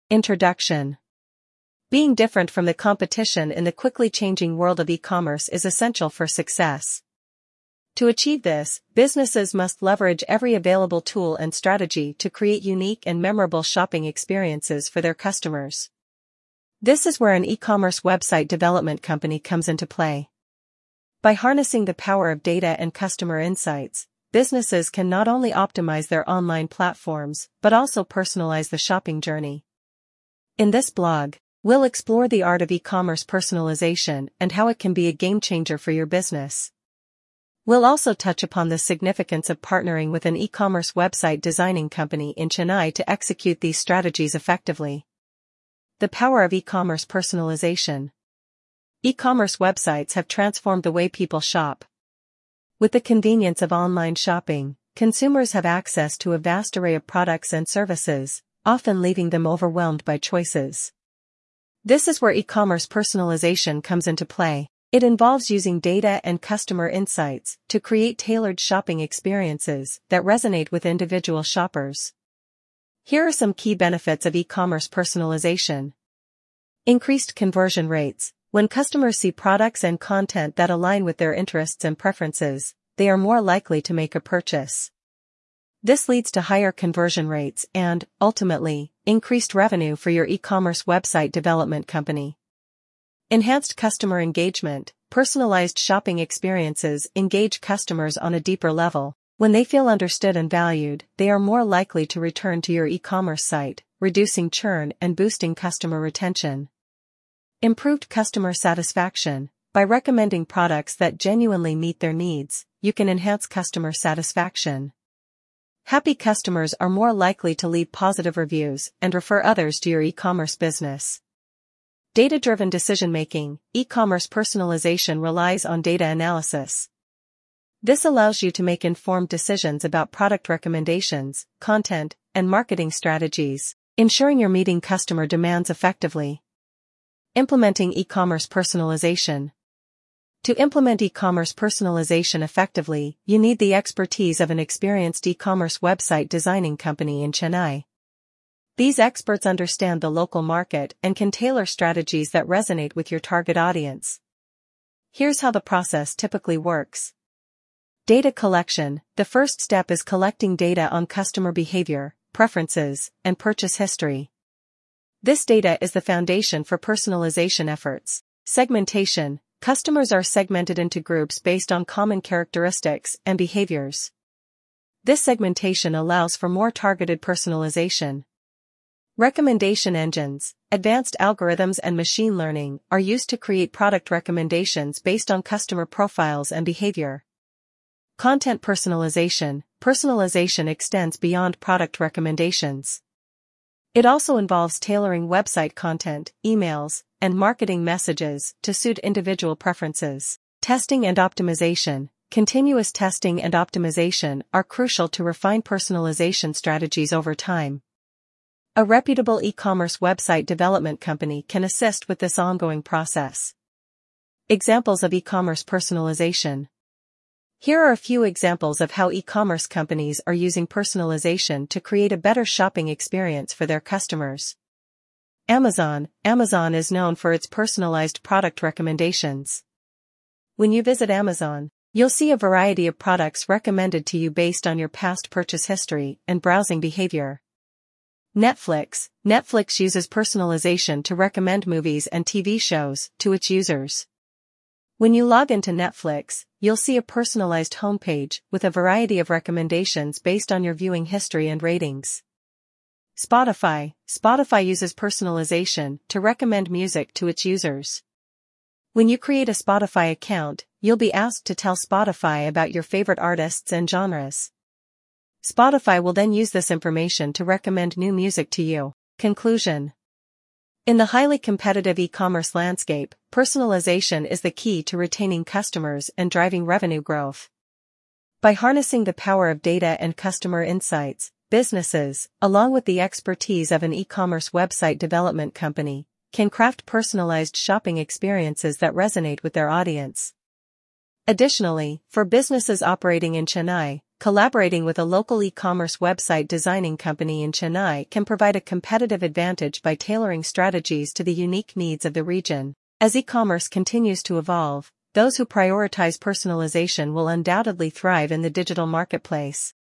Introduction. Being different from the competition in the quickly changing world of e-commerce is essential for success. To achieve this, businesses must leverage every available tool and strategy to create unique and memorable shopping experiences for their customers. This is where an e-commerce website development company comes into play. By harnessing the power of data and customer insights, businesses can not only optimize their online platforms, but also personalize the shopping journey. In this blog, we'll explore the art of e-commerce personalization and how it can be a game changer for your business. We'll also touch upon the significance of partnering with an e-commerce website designing company in Chennai to execute these strategies effectively. The power of e-commerce personalization. E-commerce websites have transformed the way people shop. With the convenience of online shopping, consumers have access to a vast array of products and services, often leaving them overwhelmed by choices. This is where e-commerce personalization comes into play. It involves using data and customer insights to create tailored shopping experiences that resonate with individual shoppers. Here are some key benefits of e-commerce personalization. Increased conversion rates. When customers see products and content that align with their interests and preferences, they are more likely to make a purchase. This leads to higher conversion rates and, ultimately, increased revenue for your e-commerce website development company. Enhanced customer engagement. Personalized shopping experiences engage customers on a deeper level. When they feel understood and valued, they are more likely to return to your e-commerce site, reducing churn and boosting customer retention. Improved customer satisfaction. By recommending products that genuinely meet their needs, you can enhance customer satisfaction. Happy customers are more likely to leave positive reviews and refer others to your e-commerce business. Data-driven decision-making. E-commerce personalization relies on data analysis. This allows you to make informed decisions about product recommendations, content, and marketing strategies, ensuring you're meeting customer demands effectively. Implementing e-commerce personalization. To implement e-commerce personalization effectively, you need the expertise of an experienced e-commerce website designing company in Chennai. These experts understand the local market and can tailor strategies that resonate with your target audience. Here's how the process typically works. Data collection. The first step is collecting data on customer behavior, preferences, and purchase history. This data is the foundation for personalization efforts. Segmentation. Customers are segmented into groups based on common characteristics and behaviors. This segmentation allows for more targeted personalization. Recommendation engines. Advanced algorithms and machine learning are used to create product recommendations based on customer profiles and behavior. Content personalization. Personalization extends beyond product recommendations. It also involves tailoring website content, emails, and marketing messages to suit individual preferences. Testing and optimization. Continuous testing and optimization are crucial to refine personalization strategies over time. A reputable e-commerce website development company can assist with this ongoing process. Examples of e-commerce personalization. Here are a few examples of how e-commerce companies are using personalization to create a better shopping experience for their customers. Amazon. Amazon is known for its personalized product recommendations. When you visit Amazon, you'll see a variety of products recommended to you based on your past purchase history and browsing behavior. Netflix. Netflix uses personalization to recommend movies and TV shows to its users. When you log into Netflix, you'll see a personalized homepage with a variety of recommendations based on your viewing history and ratings. Spotify. Spotify uses personalization to recommend music to its users. When you create a Spotify account, you'll be asked to tell Spotify about your favorite artists and genres. Spotify will then use this information to recommend new music to you. Conclusion. In the highly competitive e-commerce landscape, personalization is the key to retaining customers and driving revenue growth. By harnessing the power of data and customer insights, businesses, along with the expertise of an e-commerce website development company, can craft personalized shopping experiences that resonate with their audience. Additionally, for businesses operating in Chennai, collaborating with a local e-commerce website designing company in Chennai can provide a competitive advantage by tailoring strategies to the unique needs of the region. As e-commerce continues to evolve, those who prioritize personalization will undoubtedly thrive in the digital marketplace.